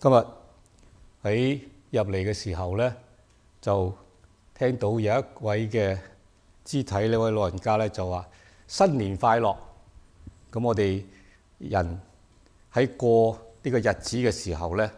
今日喺入嚟嘅時候咧，就聽到有一位嘅肢體呢位老人家咧就話新年快樂。咁我哋人喺過呢個日子嘅時候咧，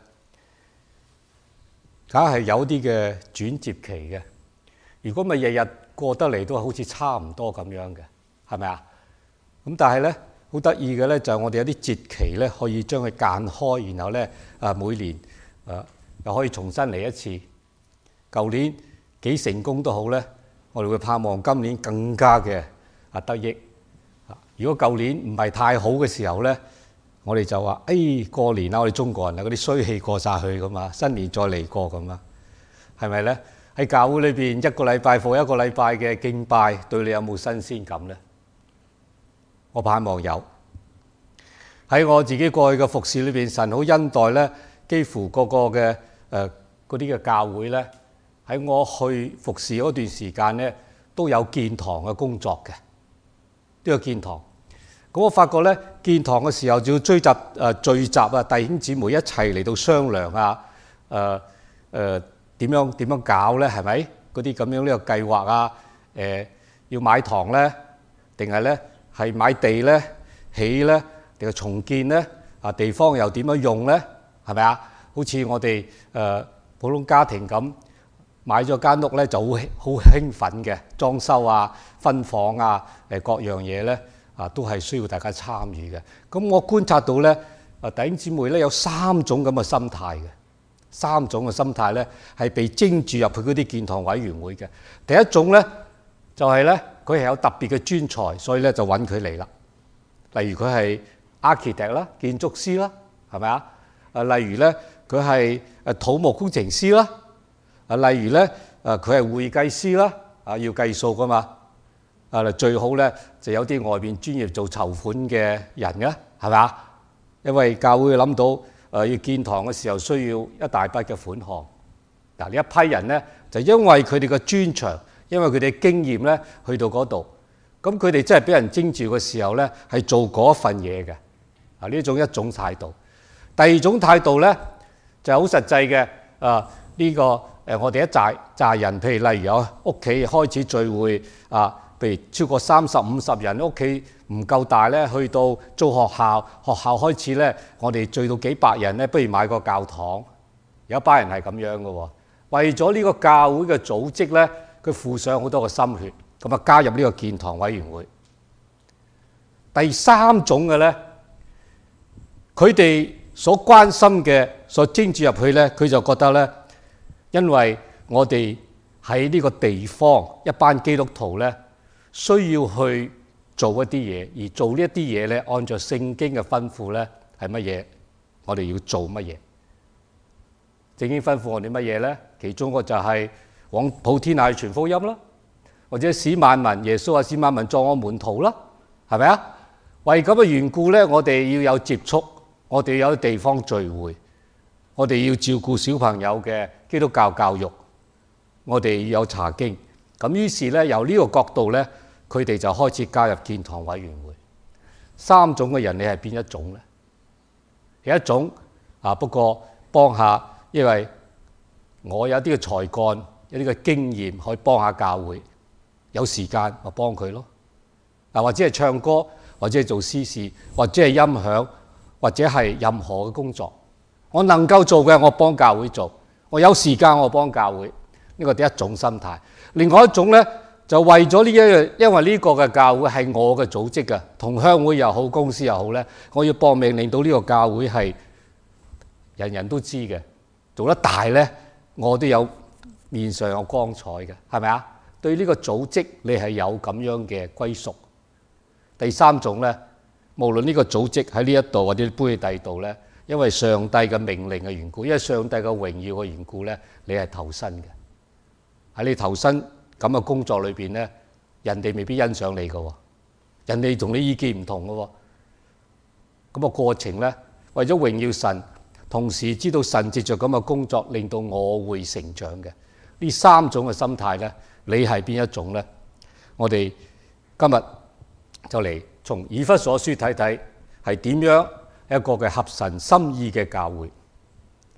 梗係有啲嘅轉接期嘅。如果咪日日過得嚟都好似差唔多咁樣嘅，係咪啊？咁但係咧好得意嘅咧就係我哋有啲節期咧可以將佢間開，然後咧每年又可以重新嚟一次。舊年幾成功都好咧，我哋會盼望今年更加嘅得益。如果舊年唔係太好嘅時候咧，我哋就話過年啦，我哋中國人啊嗰啲衰氣過晒去咁啊，新年再嚟過咁啊，係咪咧？喺教會裏邊一個禮拜復一個禮拜嘅敬拜，對你有冇新鮮感咧？我盼望有。喺我自己過去嘅服侍裏邊，神好恩待咧，幾乎個個嘅嗰啲嘅教會咧，喺我去服侍嗰段時間咧，都有建堂嘅工作嘅，都有建堂。咁我發覺咧，建堂嘅時候就要聚集弟兄姊妹一齊嚟到商量啊，點樣搞咧？係咪嗰啲咁樣呢個計劃啊？要買堂咧，定係咧係買地咧起咧，定係重建咧？地方又點樣用咧？係咪啊？好似我哋普通家庭咁買咗間屋咧，就好興奮嘅裝修啊、分房啊、各樣嘢咧都係需要大家參與嘅。咁我觀察到咧，弟兄姊妹咧有三種咁嘅心態嘅。三種嘅心態咧，係被徵注入去嗰啲建堂委員會嘅。第一種咧，就係咧，佢係有特別嘅專才，所以咧就揾佢嚟啦。例如佢係 architect 啦，建築師啦，係咪啊？例如咧，佢係土木工程師啦。例如咧，佢係會計師啦，要計數噶嘛。最好咧就有啲外邊專業做籌款嘅人嘅，係咪啊？因為教會諗到。要建堂嘅時候需要一大筆嘅款項。嗱，呢一批人咧就因為佢哋嘅專長，因為佢哋嘅經驗咧去到嗰度，咁佢哋真係俾人徵召嘅時候咧係做嗰份嘢嘅。呢種一種態度。第二種態度咧就係好實際嘅。我哋一紮人，譬如例如有屋企開始聚會譬如超過30-50人，屋企唔夠大咧，去到做學校開始咧，我哋聚到幾百人咧，不如買個教堂。有一班人係咁樣嘅喎，為咗呢個教會嘅組織咧，佢付上好多嘅心血，咁加入呢個建堂委員會。第三種嘅咧，佢哋所關心嘅、所徵注入去咧，佢就覺得咧，因為我哋喺呢個地方一班基督徒咧，需要去做一啲嘢，而做呢一啲嘢咧，按照聖經嘅吩咐咧，係乜嘢？我哋要做乜嘢？聖經吩咐我哋乜嘢咧？其中個就係往普天下去傳福音啦，或者使萬民，耶穌話使萬民作我門徒啦，係咪啊？為咁嘅緣故咧，我哋要有接觸，我哋要有地方聚會，我哋要照顧小朋友嘅基督教教育，我哋要有查經。咁於是咧，由呢個角度咧，佢哋就開始加入建堂委員會。三種嘅人，你係邊一種咧？有一種不過幫下，因為我有啲嘅才幹，有啲嘅經驗，可以幫下教會。有時間我幫佢咯。或者係唱歌，或者係做司事，或者係音響，或者係任何嘅工作，我能夠做嘅，我幫教會做。我有時間，我幫教會。呢個第一種心態。另外一種咧，就為咗因為呢個嘅教會係我嘅組織嘅，同鄉會又好，公司又好咧，我要搏命令到呢個教會係人人都知嘅，做得大咧，我都有面上有光彩嘅，係咪啊？對呢個組織，你係有咁樣嘅歸屬。第三種咧，無論呢個組織喺呢一度或者搬去第二度咧，因為上帝嘅命令嘅緣故，因為上帝嘅榮耀嘅緣故咧，你係投身嘅。喺你投身咁嘅工作裏邊咧，人哋未必欣賞你嘅，人哋同你意見唔同嘅。咁個過程咧，為咗榮耀神，同時知道神藉着咁嘅工作，令到我會成長嘅。呢三種嘅心態咧，你係邊一種咧？我哋今日就嚟從以弗所書睇睇係點樣一個嘅合神心意嘅教會。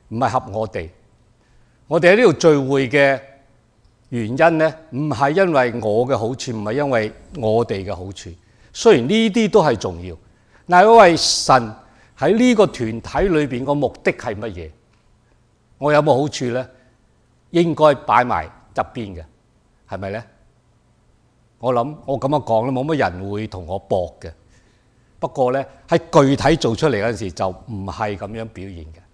唔係合我哋。我哋喺呢度聚會嘅原因呢，唔係因為我嘅好處，唔係因為我哋嘅好處。雖然呢啲都係重要，但係因為神喺呢個團體裏邊個目的係乜嘢？我有冇好處呢？應該擺埋側邊嘅，係咪呢？我諗我咁樣講咧，冇乜人會同我駁嘅。不過呢，喺具體做出嚟嗰陣時，就唔係咁樣表現嘅。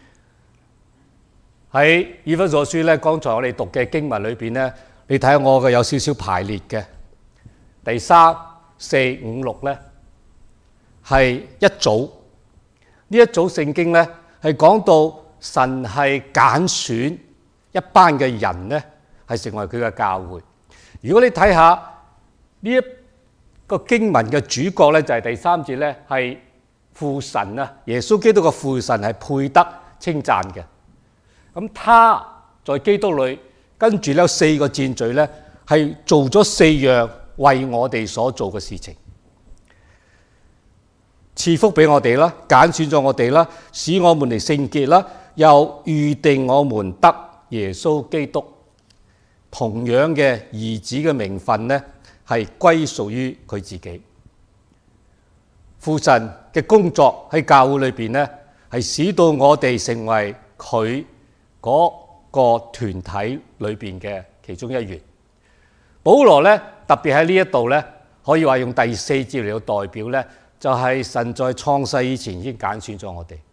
喺以弗所書咧，剛才我哋讀嘅經文裏邊咧，你睇下我嘅有少少排列嘅，第3、4、5、6咧係一組。呢一組聖經咧係講到神係揀選一班嘅人咧，係成為佢嘅教會。如果你睇下呢一個經文嘅主角咧，就係第3節咧，係父神啊，耶穌基督嘅父神係配得稱讚嘅。咁他在基督裏，跟住咧有4個戰序咧，係做咗4樣為我哋所做嘅事情，賜福俾我哋啦，揀選咗我哋啦，使我們嚟聖潔啦，又預定我們得耶穌基督同樣嘅兒子嘅名分咧，係歸屬於佢自己。父神嘅工作喺教會裏邊咧，係使到我哋成為佢嗰個團體裏邊嘅其中一員。保羅咧特別喺呢一度咧，可以話用第4節嚟到代表咧，就係神在創世以前已經揀選咗我哋，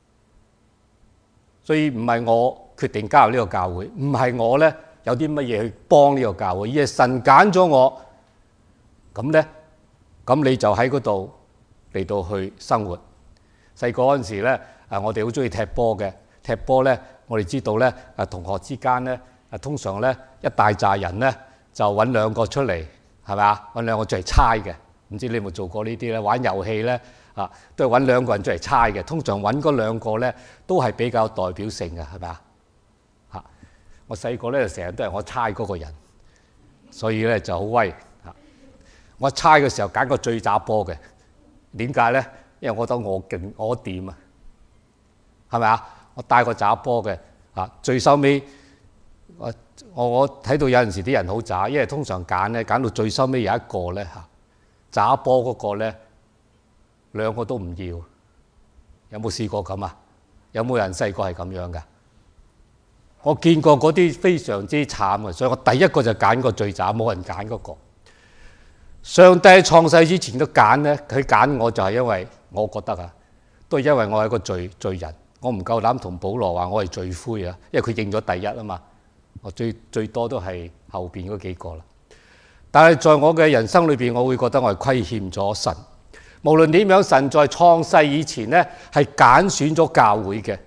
所以唔係我決定加入呢個教會，唔係我咧有啲乜嘢去幫呢個教會，而係神揀咗我，咁咧，咁你就喺嗰度嚟到去生活。細個嗰陣時咧，我哋好中意踢波嘅，踢波咧。我哋知道咧，同學之間咧，通常咧一大扎人咧就揾2個出嚟，係咪啊？揾2個出嚟猜嘅。唔知你有冇做過呢啲咧？玩遊戲咧都係揾2個人出嚟猜嘅。通常揾嗰2個咧都係比較代表性嘅，係咪啊？我細個咧就成日都係我猜嗰個人，所以咧就好威。我猜嘅時候揀個最渣波嘅，點解咧？因為我覺得我勁，我掂啊，係咪啊？我帶個渣波嘅，最收尾我睇到有陣時啲人好渣，因為通常揀到最收尾有一個咧渣波嗰個咧2個都唔要。有冇試過咁啊？有冇人細個係咁樣噶？我見過嗰啲非常之慘嘅，所以我第一個就揀個最渣，冇人揀嗰個。上帝創世之前都揀咧，佢揀我就係因為我覺得都係因為我係個罪人。我唔夠膽同保羅話我係罪魁啊，因為佢認咗第一啊嘛。我最多都係後邊嗰幾個啦。但係在我嘅人生裏邊，我會覺得我係虧欠咗神。無論點樣，神在創世以前呢係揀選咗教會嘅，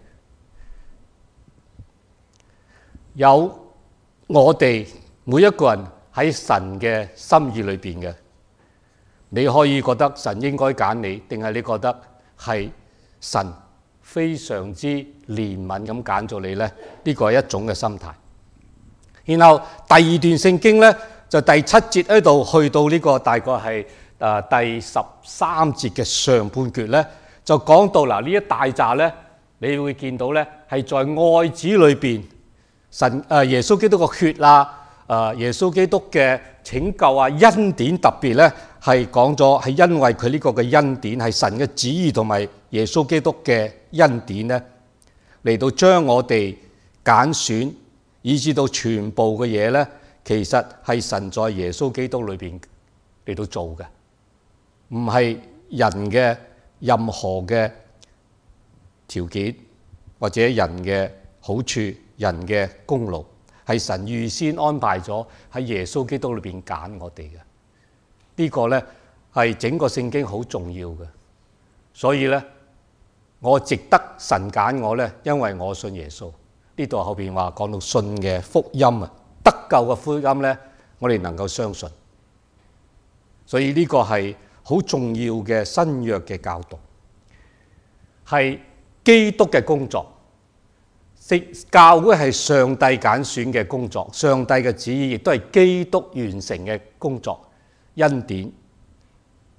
有我哋每一個人喺神嘅心意裏邊嘅。你可以覺得神應該揀你，定係你覺得係神非常之憐憫咁揀咗你呢？呢個係一種嘅心態。然後第2段聖經呢，就第7節喺度去到呢個大概係第13節嘅上半橛呢，就講到嗱呢一大紮呢，你會見到呢係在愛子裏邊，神耶穌基督嘅血耶穌基督嘅拯救恩典，特別呢係講咗係因為佢呢個嘅恩典係神嘅旨意同埋耶穌基督嘅恩典呢，嚟到將我哋揀選，以至到全部嘅嘢呢，其實係神在耶穌基督裏邊嚟到做嘅，唔係人嘅任何嘅條件或者人嘅好處、人嘅功勞，係神預先安排咗喺耶穌基督裏邊揀我哋嘅。呢個呢係整個聖經好重要嘅，所以呢，我值得神揀我呢，因為我信耶穌。呢度後邊話講到信嘅福音得救嘅福音呢，我哋能夠相信，所以呢個係好重要嘅新約嘅教導，係基督嘅工作。教會係上帝揀選嘅工作，上帝嘅旨意亦都係基督完成嘅工作，恩典。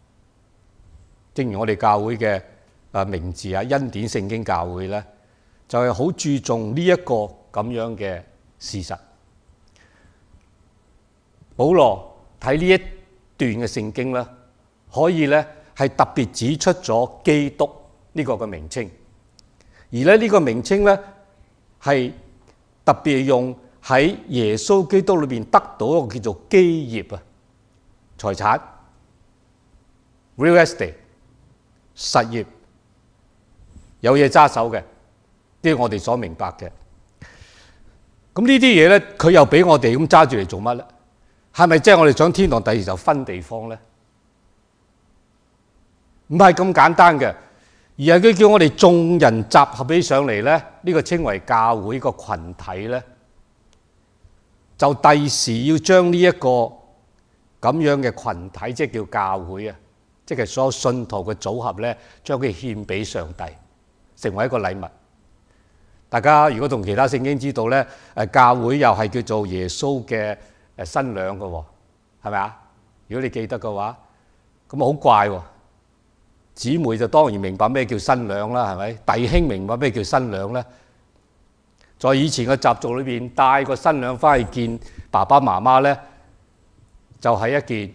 正如我哋教會嘅名字恩典聖經教會呢， 就係好注重呢一個咁樣嘅事實。保羅睇呢一段嘅聖經咧，可以咧係特別指出咗基督呢個嘅名稱，而咧呢個名稱咧係特別用喺耶穌基督裏邊得到一個叫做基業啊，財產 real estate 實業，有嘢揸手嘅，呢係我哋所明白嘅。咁呢啲嘢咧，佢又俾我哋咁揸住嚟做乜咧？係咪即係我哋上天堂第二就分地方咧？唔係咁簡單嘅，而係佢叫我哋眾人集合起上嚟咧，呢個稱為教會個群體咧，就第時要將呢一個咁樣嘅群體，即係叫教會啊，即係所有信徒嘅組合咧，將佢獻俾上帝，成為一個禮物。大家如果同其他聖經知道咧，教會又係叫做耶穌嘅新娘嘅喎，係咪啊？如果你記得嘅話，咁好怪喎。姊妹就當然明白咩叫新娘啦，係咪？弟兄明白咩叫新娘咧？在以前嘅習俗裏邊，帶個新娘翻去見爸爸媽媽咧，就係一件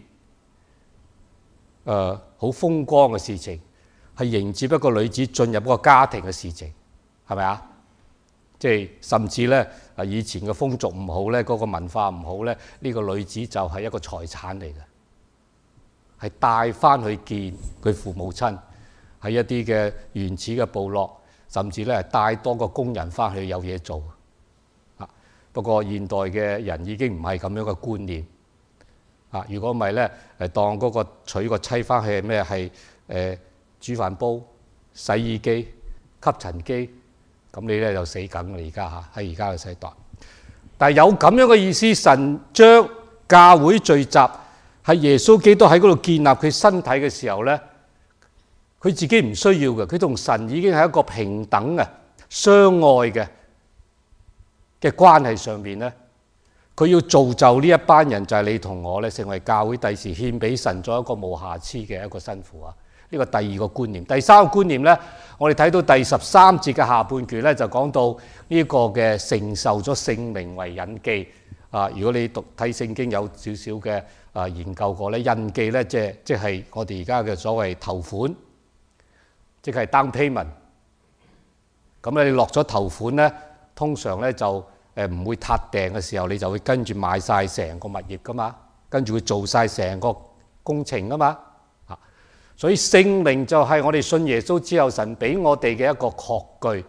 好風光嘅事情，係迎接一個女子進入一個家庭嘅事情，係咪啊？即係甚至咧，以前嘅風俗唔好咧，嗰個文化唔好咧，呢個女子就係一個財產嚟嘅。係帶翻去見佢父母親，喺一啲嘅原始嘅部落，甚至咧帶多個工人翻去有嘢做。不過現代嘅人已經唔係咁樣嘅觀念。如果唔係咧，當嗰個娶個妻翻去係咩？係煮飯煲、洗衣機、吸塵機，咁你咧就死梗啦！而家喺而家嘅世代，但係有咁樣嘅意思，神將教會聚集。係耶穌基督喺嗰度建立佢身體嘅時候咧，佢自己唔需要嘅，佢同神已經係一個平等嘅、相愛嘅關係上邊咧，佢要造就呢一班人，就係你同我咧，成為教會第時獻俾神作一個無瑕疵嘅一個新婦啊！呢個第二個觀念，第三個觀念咧，我哋睇到第13節嘅下半段咧，就講到呢個嘅承受咗聖靈為印記啊！如果你睇聖經有少少嘅研究過咧，印記咧即係我哋而家嘅所謂頭款，即係 down payment。咁咧你落咗頭款咧，通常咧就唔會撻訂嘅時候，你就會跟住買晒成個物業噶嘛，跟住會做晒成個工程噶嘛。所以聖靈就係我哋信耶穌之後，神俾我哋嘅一個確據，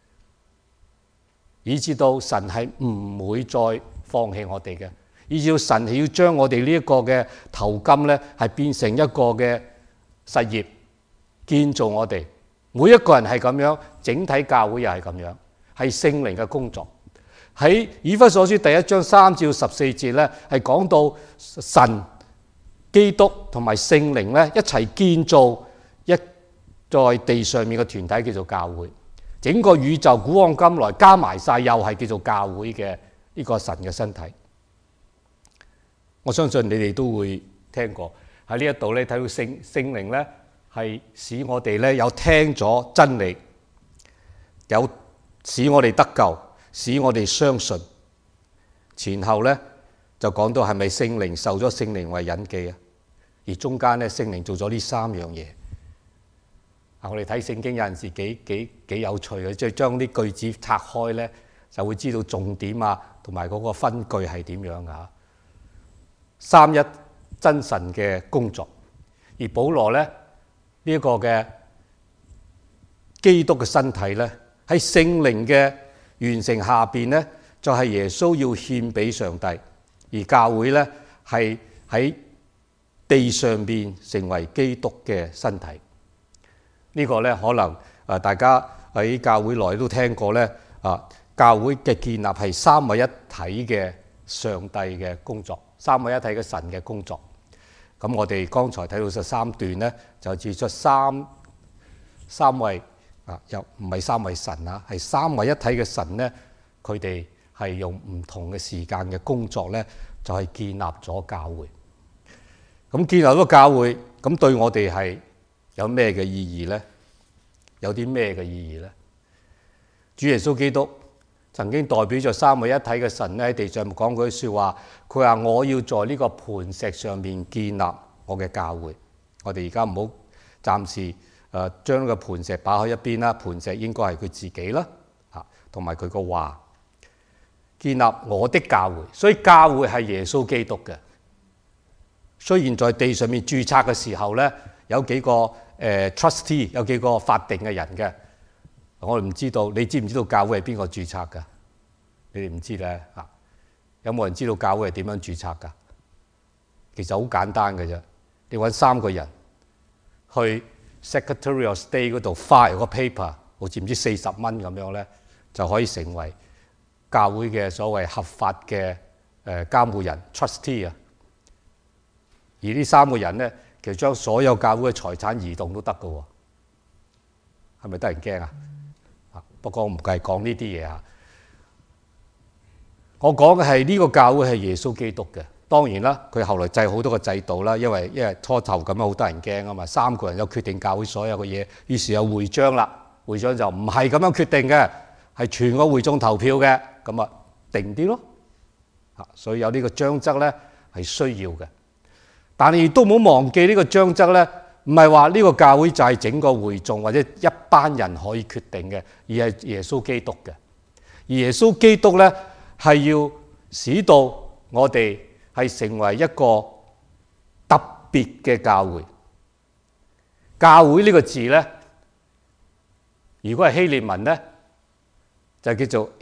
以至到神係唔會再放棄我哋嘅。以至神係要將我哋呢一個嘅頭金咧，係變成一個嘅實業，建造我哋每一個人係咁樣，整體教會又係咁樣，係聖靈嘅工作。喺以弗所書第1章3至14節咧，係講到神、基督同埋聖靈咧一齊建造一在地上面嘅團體，叫做教會。整個宇宙古往今來加埋晒，又係叫做教會嘅呢個神嘅身體。我相信你哋都會聽過喺呢一度咧，睇到聖靈咧係使我哋咧有聽咗真理，有使我哋得救，使我哋相信。前後咧就講到係咪聖靈受咗聖靈為印記啊？而中間咧聖靈做咗呢3樣嘢。我哋睇聖經有陣時幾有趣嘅，即係將啲句子拆開咧，就會知道重點啊，同埋嗰個分句係點樣噶。三一真神嘅工作，而保羅咧呢一個嘅基督嘅身體咧，喺聖靈嘅完成下邊咧，就係耶穌要獻俾上帝，而教會咧係喺地上邊成為基督嘅身體。呢個咧可能大家喺教會內都聽過咧，教會嘅建立係三位一體嘅上帝嘅工作。三位一體嘅神嘅工作，咁我哋剛才睇到13段咧，就指出三位又唔係三位神啊，係三位一體嘅神咧，佢哋係用唔同嘅時間嘅工作咧，就係建立咗教會。咁建立咗教會，咁對我哋係有咩嘅意義咧？有啲咩嘅意義咧？ 主耶穌基督曾經代表咗三位一體嘅神咧喺地上講過句説話，佢話我要在呢個磐石上面建立我嘅教會。我哋而家唔好暫時將呢個磐石擺喺一邊啦，磐石應該係佢自己啦，同埋佢個話建立我的教會。所以教會係耶穌基督嘅。雖然在地上面註冊嘅時候咧，有幾個trustee， 有幾個法定嘅人嘅，我哋唔知道。你知唔知道教會係邊個註冊㗎？你哋唔知咧嚇？有冇人知道教會係點樣註冊㗎？其實好簡單嘅啫，你揾3個人去 Secretary of State 嗰度 file 個 paper， 好似唔知40蚊咁樣咧，就可以成為教會嘅所謂合法嘅監護人 trustee 啊。而呢3個人咧，其實將所有教會嘅財產移動都得㗎喎，係咪得人驚啊？不過我唔計講呢啲嘢啊。我講嘅係呢個教會係耶穌基督嘅。當然啦，佢後來制好多個制度啦，因為初頭咁樣好得人驚啊嘛。3個人有決定教會所有嘅嘢，於是有會章啦。會章就唔係咁樣決定嘅，係全個會眾投票嘅，咁啊定啲咯。所以有呢個章則咧係需要嘅。但係亦都唔好忘記呢個章則咧，唔係話呢個教會就係整個會眾或者一班人可以決定嘅，而係耶穌基督嘅。而耶穌基督咧係要使到我哋係成為一個特別嘅教會。教會呢個字咧，如果係希臘文咧，就叫做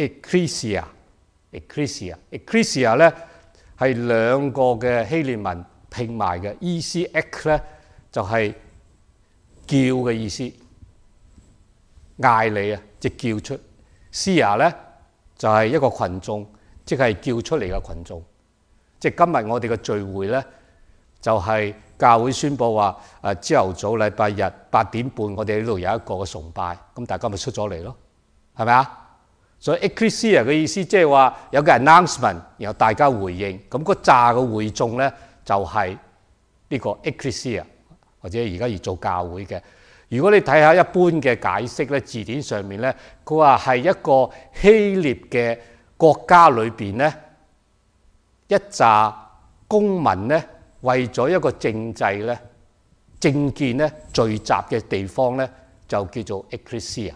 ecclesia。ecclesia 咧係2個嘅希臘文拼埋嘅，意思 ek 咧就係叫嘅意思，嗌你啊，即叫出。sia 咧就係一個群眾，即係叫出嚟嘅群眾。即係今日我哋嘅聚會咧，就係教會宣佈話朝頭早禮拜日8點半，我哋呢度有一個嘅崇拜，咁大家咪出咗嚟咯，係咪啊？所以 ecclesia 嘅意思即係話有個 announcement， 然後大家回應，咁嗰扎嘅會眾咧就係呢個 ecclesia， 或者而家要做教會嘅。如果你睇下一般嘅解釋咧，字典上面咧，佢話係一個希臘嘅國家裏邊咧，一紮公民咧為咗一個政制咧、政見咧聚集嘅地方咧，就叫做 ecclesia。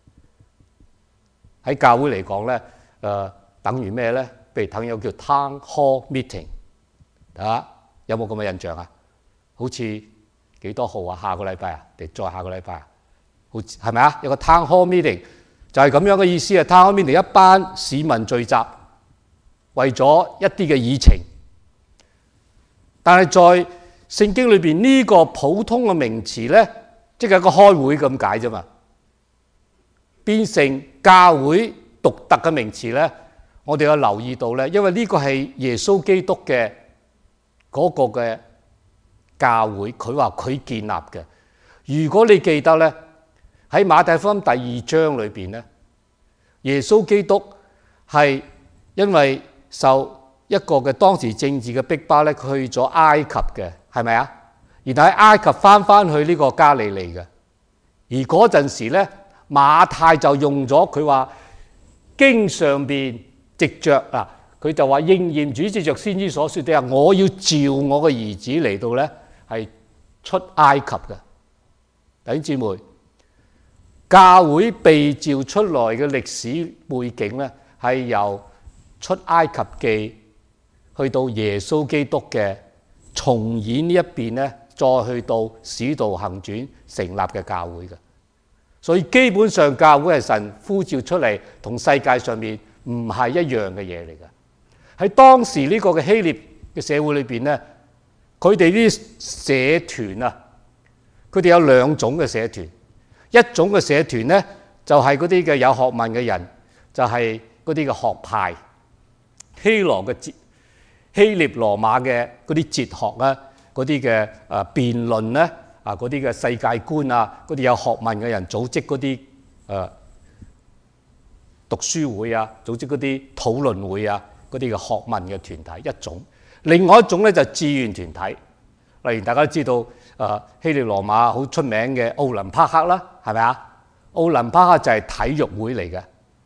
喺教會嚟講咧，等於咩咧？譬如等有叫 town hall meeting， 有冇咁嘅印象啊？好似幾多號啊？下個禮拜啊，定再下個禮拜啊？好似係咪啊？有個 town hall meeting 就係咁樣嘅意思啊！ town hall meeting 一班市民聚集，為咗一啲嘅議程。但係在聖經裏邊呢個普通嘅名詞咧，即係一個開會咁解啫嘛。變成教會獨特嘅名詞咧，我哋有留意到咧，因為呢個係耶穌基督嘅嗰個嘅教會，佢話佢建立嘅。如果你記得咧，喺馬太福音第2章裏邊咧，耶穌基督係因為受一個嘅當時政治嘅逼迫咧，佢去咗埃及嘅，係咪啊？然後喺埃及翻去呢個加利利嘅，而嗰陣時咧，馬太就用咗佢話經上邊藉着佢就話應驗主藉着先知所說的話，我要召我嘅兒子嚟到咧係出埃及嘅。弟兄姊妹，教會被召出來嘅歷史背景咧，係由出埃及記去到耶穌基督嘅重演呢一邊咧，再去到使徒行傳成立嘅教會嘅。所以基本上教會係神呼召出嚟，同世界上面唔係一樣嘅嘢嚟嘅。喺當時呢個嘅希臘嘅社會裏邊咧，佢哋啲社團啊，佢哋有2種嘅社團。一種嘅社團咧，就係嗰啲嘅有學問嘅人，就係嗰啲嘅學派，希臘羅馬嘅嗰啲哲學啊，嗰啲嘅辯論咧。嗰啲嘅世界觀啊，嗰啲有學問嘅人組織嗰啲讀書會啊，組織嗰啲討論會啊，嗰啲嘅學問嘅團體一種。另外一種咧就係志願團體，例如大家都知道希臘羅馬好出名嘅奧林匹克啦，係咪啊？奧林匹克就係體育會嚟嘅，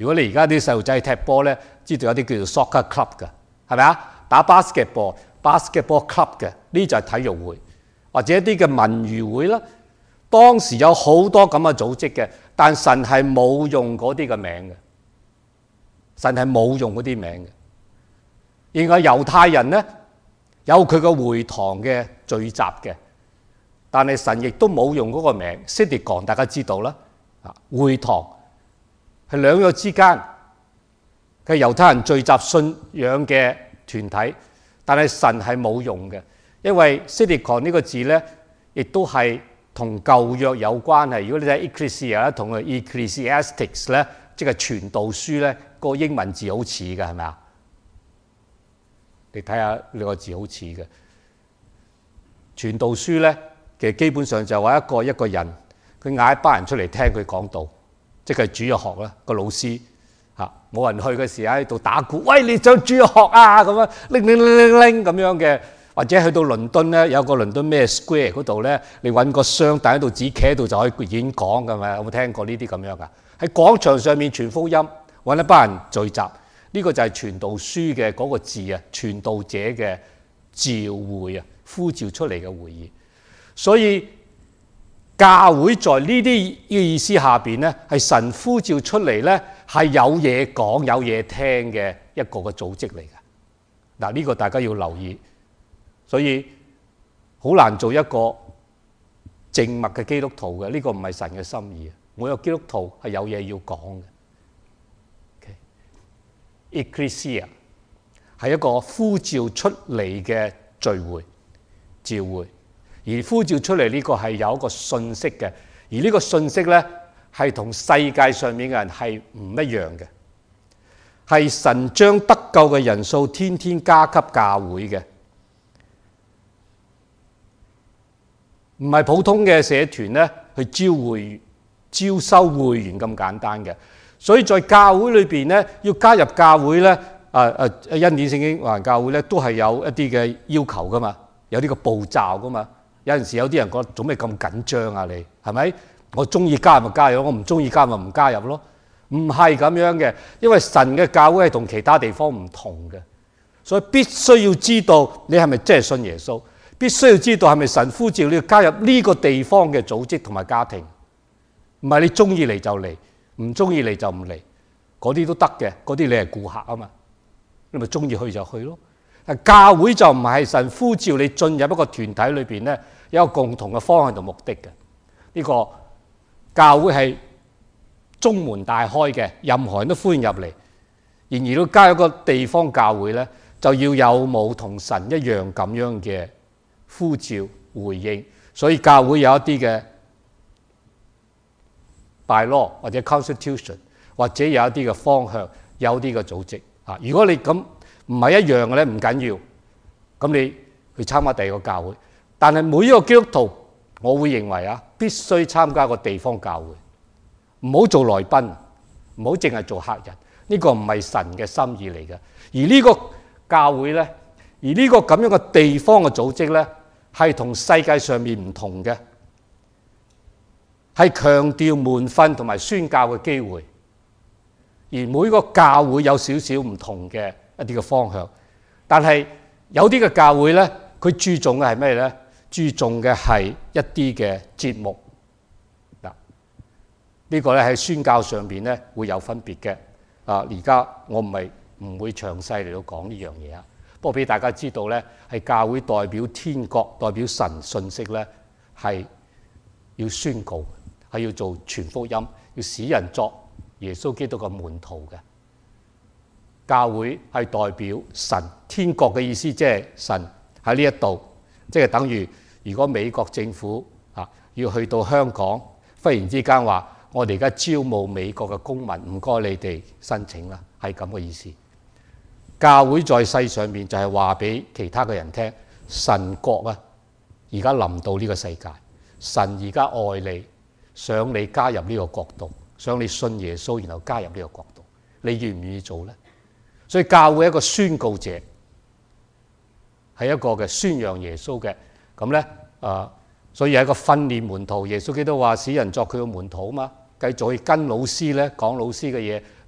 如果你而家啲細路仔踢波咧，知道有啲叫做 soccer club 嘅，係咪啊？打 basketball club 嘅，呢就係體育會，或者一啲嘅文娛會啦。當時有好多咁嘅組織嘅，但神係冇用嗰啲嘅名嘅，神係冇用嗰啲名嘅。另外猶太人咧有佢個會堂嘅聚集嘅，但係神亦都冇用嗰個名。Synagogue大家知道啦，會堂係兩個之間嘅猶太人聚集信仰嘅團體，但係神係冇用嘅，因為 Synagogue 呢個字咧，亦都係同舊約有關係。如果你睇 Ecclesia 同佢 Ecclesiastics 咧，即係傳道書咧，個英文字好似嘅，係咪啊？你睇下兩個字好似嘅。傳道書咧，其實基本上就話一個人，佢嗌一班人出嚟聽佢講道，即係主日學啦，個老師嚇冇人去嘅時候喺度打鼓，喂，你上主日學啊咁樣，拎咁樣嘅。或者去到倫敦咧，有個倫敦咩 Square 嗰度咧，你揾個箱，但喺度只企喺度就可以演講㗎嘛？有冇聽過呢啲咁樣噶？喺廣場上面傳福音，揾一班人聚集，呢個就係傳道書嘅嗰個字啊，傳道者嘅召會啊，呼召出嚟嘅會議。所以教會在呢啲意思下邊咧，係神呼召出嚟咧，係有嘢講、有嘢聽嘅一個組織嚟嘅。嗱，呢個大家要留意。所以好難做一個靜默嘅基督徒嘅，呢個唔係神嘅心意。每個基督徒係有嘢要講嘅。Ecclesia 係一個呼召出嚟嘅聚會、召會，而呼召出嚟呢個係有一個信息嘅，而呢個信息咧係同世界上面嘅人係唔一樣嘅，係神將得救嘅人數天天加給教會嘅。唔係普通嘅社團咧，去招收會員咁簡單嘅。所以在教會裏邊咧，要加入教會咧，恩典聖經華人教會咧，都係有一啲嘅要求噶嘛，有呢個步驟噶嘛。有陣時有啲人覺得做咩咁緊張啊？你係咪？我中意加入咪加入，我唔中意加入咪唔加入咯。唔係咁樣嘅，因為神嘅教會係同其他地方唔同嘅，所以必須要知道你係咪真係信耶穌。必須要知道係咪神呼召你要加入呢個地方嘅組織同埋家庭，唔係你中意嚟就嚟，唔中意嚟就唔嚟，嗰啲都得嘅，嗰啲你係顧客啊嘛，你咪中意去就去咯。但教會就唔係神呼召你進入一個團體裏邊咧，有一個共同嘅方向同目的嘅。呢個教會係中門大開嘅，任何人都歡迎入嚟。然而要加入一個地方教會咧，就要有冇同神一樣咁樣嘅呼召回應，所以教會有一啲嘅 bylaw 或者 constitution， 或者有一啲嘅方向，有啲嘅組織啊。如果你咁唔係一樣嘅咧，唔緊要，咁你去參加第二個教會。但係每一個基督徒，我會認為啊，必須參加個地方教會，唔好做來賓，唔好淨係做客人。呢個唔係神嘅心意嚟嘅。而呢個教會咧，而呢個咁樣嘅地方嘅組織咧，係同世界上面唔同嘅，係強調門訓同埋宣教嘅機會。而每個教會有少少唔同嘅一啲嘅方向，但係有啲嘅教會咧，佢注重嘅係咩咧？注重嘅係一啲嘅節目。嗱，呢個咧喺宣教上邊咧會有分別嘅。而家我唔會詳細嚟到講呢樣嘢啊。不過俾大家知道咧，係教會代表天國、代表神信息咧，係要宣告，係要做傳福音，要使人作耶穌基督嘅門徒嘅。教會係代表神天國嘅意思，即係神喺呢一度，即係等於如果美國政府要去到香港，忽然之間話我哋而家招募美國嘅公民，唔該你哋申請啦，係咁嘅意思。教會在世上面就係話俾其他嘅人聽，神國啊，而家臨到呢個世界，神而家愛你，想你加入呢個國度，想你信耶穌，然後加入呢個國度，你願唔願意做呢？所以教會係一個宣告者，係一個嘅宣揚耶穌嘅，咁咧所以係一個訓練門徒。耶穌基督話使人作佢嘅門徒啊嘛，繼續去跟老師咧講老師嘅嘢，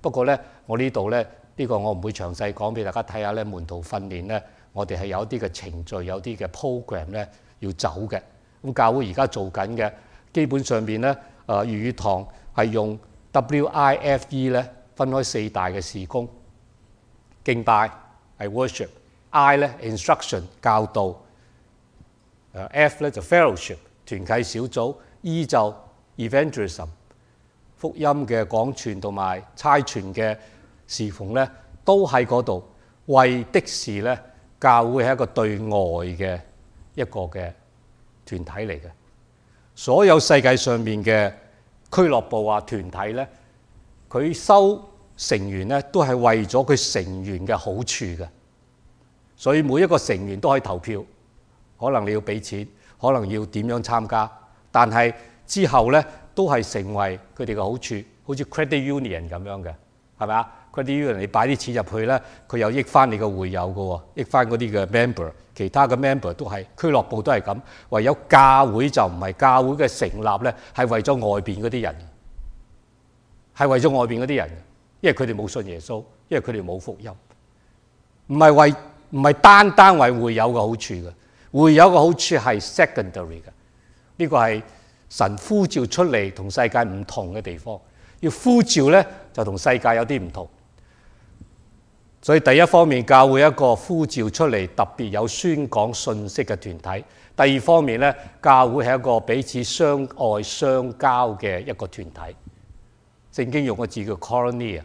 不過咧，我呢度咧呢個我唔會詳細講俾大家睇下咧。門徒訓練咧，我哋係有啲嘅程序，有啲嘅 program 咧要走嘅。咁教會而家做緊嘅，基本上邊咧粵語堂係用 WIFE 咧分開4大嘅事工，敬拜係 worship，I 咧 instruction 教導，F 咧就 fellowship 團契小組，E 就 evangelism 福音嘅廣傳同埋差傳嘅侍奉咧，都喺嗰度。為的是咧，教會係一個對外嘅一個嘅團體嚟嘅。所有世界上面嘅俱樂部啊團體咧，佢收成員咧都係為咗佢成員嘅好處嘅。所以每一個成員都可以投票，可能你要俾錢，可能要點樣參加，但係之後咧都係成為佢哋嘅好處，好似 credit union 咁樣嘅，係咪啊？credit union 你擺啲錢入去咧，佢又益翻你嘅會友嘅喎，益翻嗰啲嘅 member， 其他嘅 member 都係俱樂部都係咁，唯有教會就唔係。教會嘅成立咧係為咗外邊嗰啲人，係為咗外邊嗰啲人，因為佢哋冇信耶穌，因為佢哋冇福音，唔係單單為會友嘅好處嘅。會友嘅好處係 secondary 嘅，呢個係神呼召出嚟同世界唔同嘅地方。要呼召咧就同世界有啲唔同。所以第一方面，教會一個呼召出嚟特別有宣講信息嘅團體；第二方面咧，教會係一個彼此相愛相交嘅一個團體。聖經用個字叫 koinonia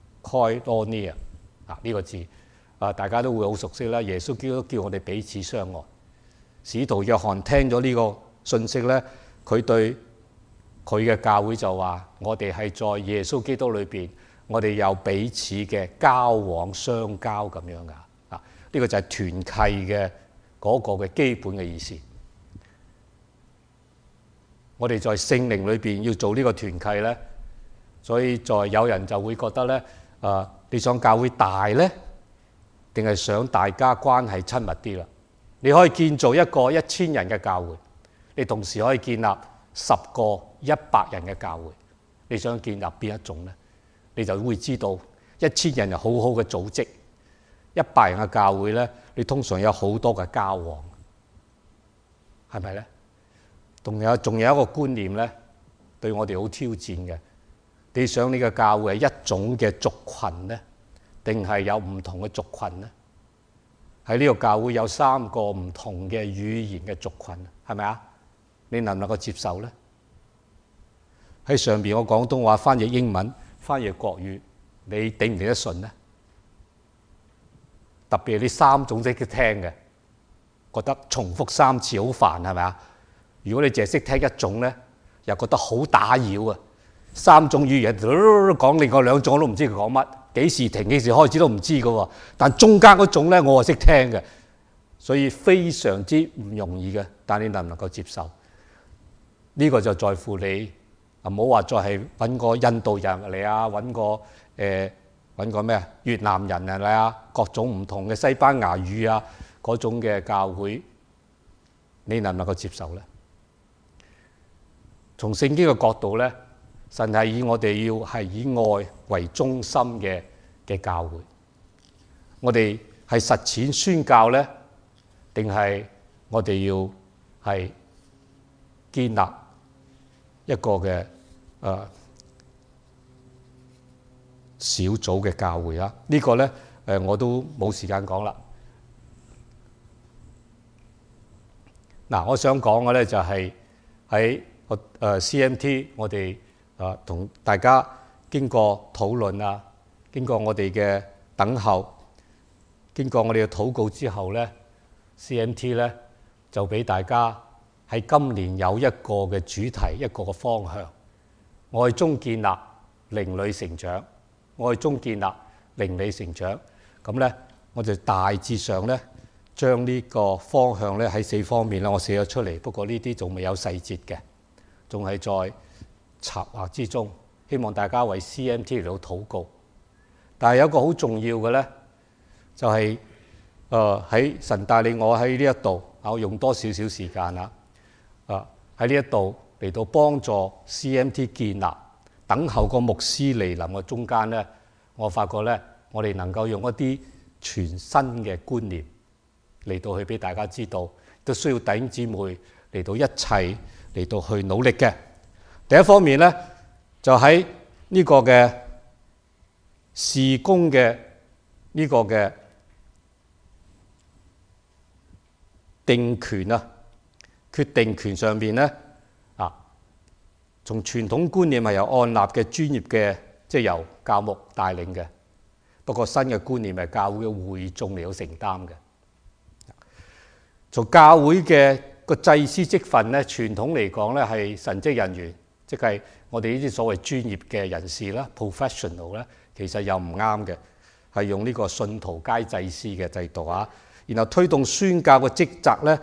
呢個字大家都會好熟悉啦。耶穌基督叫我哋彼此相愛。使徒約翰聽咗呢個信息咧，佢對佢嘅教會就話：我哋係在耶穌基督裏邊，我哋有彼此嘅交往相交咁樣噶。呢個就係團契嘅嗰個嘅基本嘅意思。我哋在聖靈裏邊要做呢個團契咧，所以有人就會覺得咧，你想教會大咧，定係想大家關係親密啲啦？你可以建造一個1000人嘅教會，你同時可以建立10個100人嘅教會。你想建立邊一種呢？你就會知道1000人係好好嘅組織，100人嘅教會呢，你通常有好多嘅交往，係咪呢？仲有一個觀念呢，對我哋好挑戰嘅。你想你嘅教會係一種嘅族群呢，定係有唔同嘅族群呢？喺呢個教會有3個唔同嘅語言嘅族群，係咪啊？你能唔能夠接受呢？喺上邊我廣東話翻譯英文，翻譯國語，你頂唔頂得順呢？特別係呢3種識聽嘅，覺得重複3次好煩，係咪啊？如果你淨係識聽一種呢，又覺得好打擾啊！3種語言講另外2種我都唔知佢講乜。幾時停幾時開始都唔知㗎喎，但中間嗰種咧我係識聽嘅，所以非常之唔容易嘅。但你能唔能夠接受？呢個就在乎你，唔好話再係揾個印度人嚟啊，揾個咩啊越南人嚟啊，各種唔同嘅西班牙語啊嗰種嘅教會，你能唔能夠接受咧？從聖經嘅角度咧，神係以我哋要係以愛為中心嘅教會，我哋係實踐宣教咧，定係我哋要係建立一個嘅小組嘅教會啊？呢個咧我都冇時間講啦。嗱，我想講嘅咧就係喺CMT 我哋同大家經過討論啊，經過我哋嘅等候，經過我哋嘅禱告之後咧 ，CMT 咧就俾大家喺今年有一個嘅主題，一個嘅方向，愛中建立靈裏成長，愛中建立靈裏成長。咁咧，我就大致上咧將呢個方向咧喺4方面咧，我寫咗出嚟。不過呢啲仲未有細節嘅，仲係在策劃之中。希望大家為 CMT 嚟到禱告。但係有一個好重要嘅咧，就係喺神帶領我喺呢一度，我用多少少時間啦，喺呢一度嚟到幫助 CMT 建立，等候個牧師嚟臨嘅中間咧， 我發覺咧，我哋能夠用一啲全新嘅觀念嚟到去俾大家知道，都需要弟兄姊妹嚟到一齊嚟到去努力嘅。第一方面咧，就喺呢個嘅事工嘅呢個嘅定權啊、決定權上邊咧從傳統觀念係由按立嘅專業嘅，即係由教牧帶領嘅。不過新嘅觀念係教會嘅會眾嚟到承擔嘅。從教會嘅個祭司職分咧，傳統嚟講咧係神職人員，即係我哋呢啲所謂專業嘅人士啦 ，professional 咧，其實又唔啱嘅，係用呢個信徒皆祭司嘅制度啊。然後推動宣教嘅職責咧，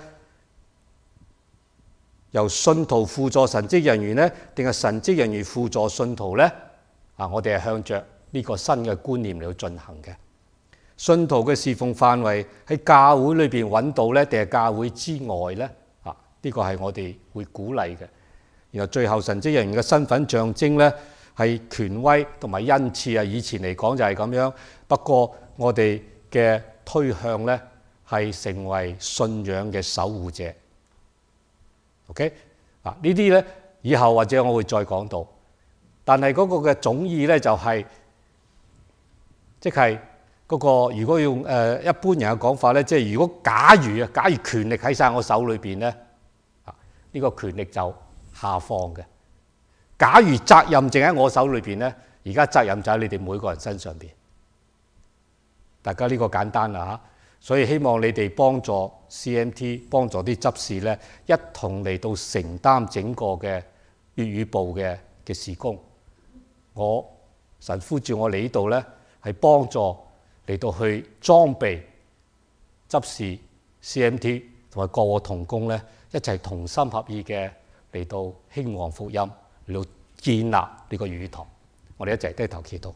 由信徒輔助神職人員咧，定係神職人員輔助信徒咧？我哋係向着呢個新嘅觀念嚟到進行嘅。信徒嘅侍奉範圍喺教會裏邊揾到咧，定係教會之外咧？呢個係我哋會鼓勵嘅。然後最後神職人員嘅身份象徵咧，係權威同埋恩賜啊。以前嚟講就係咁樣，不過我哋嘅推向咧係成為信仰嘅守護者。OK 呢啲咧以後或者我會再講到，但係嗰個嘅總意咧就係、即係嗰個如果用一般人嘅講法咧，即係如果假如權力喺晒我手裏邊咧，呢個權力就下放嘅。假如責任淨喺我手裏邊咧，而家責任就喺你哋每個人身上邊。大家呢個簡單啦嚇。所以希望你哋幫助 CMT， 幫助啲執事咧，一同嚟到承擔整個嘅粵語部嘅事工。我神呼召我嚟呢度咧，係幫助嚟到去裝備執事 CMT 同埋各個同工咧，一齊同心合意嘅嚟到興旺福音，嚟到建立呢個粵語堂。我哋一齊低頭祈禱。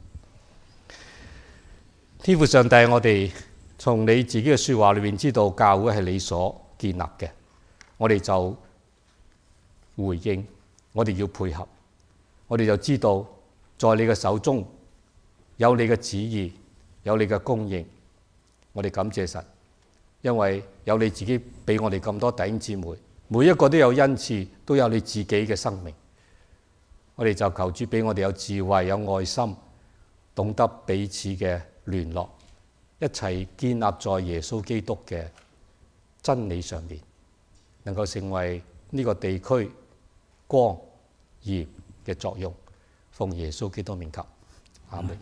天父上帝，我哋從你自己嘅說話裏面知道教會係你所建立嘅，我哋就回應，我哋要配合，我哋就知道在你嘅手中有你嘅旨意，有你嘅供應。我哋感謝神，因為有你自己俾我哋咁多弟兄姊妹，每一個都有恩賜，都有你自己嘅生命。我哋就求主俾我哋有智慧、有愛心，懂得彼此嘅聯絡，一齊建立在耶穌基督嘅真理上面，能夠成為呢個地區光鹽嘅作用。奉耶穌基督名求，阿門。